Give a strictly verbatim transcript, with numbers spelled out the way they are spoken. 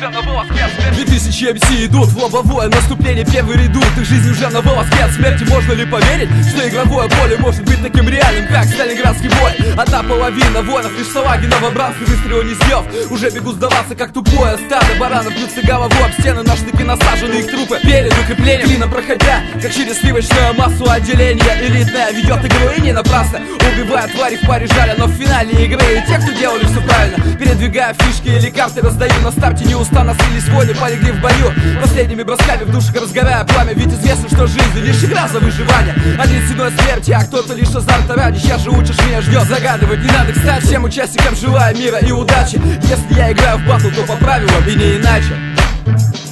на волоске от смерти. Две тысячи эм си идут в лобовое наступление, первый ряду. Ты жизнь уже на волоске от смерти. Можно ли поверить, что игровое поле может быть таким реальным, как сталинградский бой? Одна половина воинов, лишь салаги новобранцы, выстрела не сделав, уже бегут сдаваться, как тупое стадо баранов. Бьются голову об стены, на штыки насажены их трупы перед укреплением, клином проходя, как через сливочную массу. Отделение элитное ведет игру и не напрасно, убивая твари в паре жаря. Но в финале игры и те, кто делали все правильно, передвигая фишки или карты, раздаю на старте. Неустанно слились воли, полегли в бою последними бросками в душах, разгорая пламя. Ведь известно, что жизнь лишь игра за выживание, один ценой смерти, а кто-то лишь азарта ради. Сейчас же учишь меня, ждет, загадывать не надо. Кстати, всем участникам желаю мира и удачи. Если я играю в батл, то по правилам и не иначе.